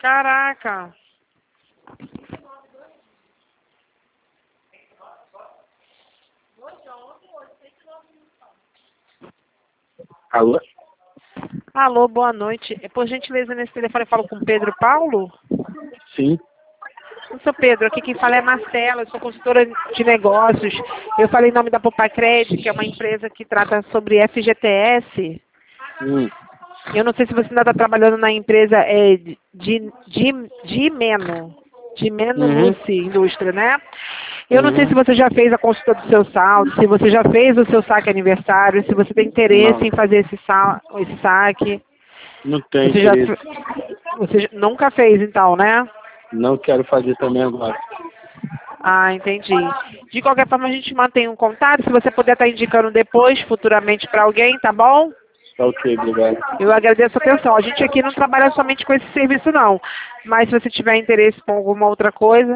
Caraca. Alô? Alô, boa noite. Por gentileza, nesse telefone eu falo com Pedro Paulo? Sim. Eu sou Pedro, aqui quem fala é Marcela, eu sou consultora de negócios. Eu falei em nome da Popacred, que é uma empresa que trata sobre FGTS. Eu não sei se você ainda está trabalhando na empresa de Meno Lucy Indústria, né? Eu não sei se você já fez a consulta do seu saldo, se você já fez o seu saque aniversário, se você tem interesse Não, em fazer esse saque. não tem Você já, interesse. nunca fez, então, né? Não quero fazer também agora. Ah, entendi. De qualquer forma, a gente mantém um contato. Se você puder estar indicando depois, futuramente, para alguém, tá bom? Tá ok, obrigado. Eu agradeço a atenção. A gente aqui não trabalha somente com esse serviço, não. Mas se você tiver interesse com alguma outra coisa,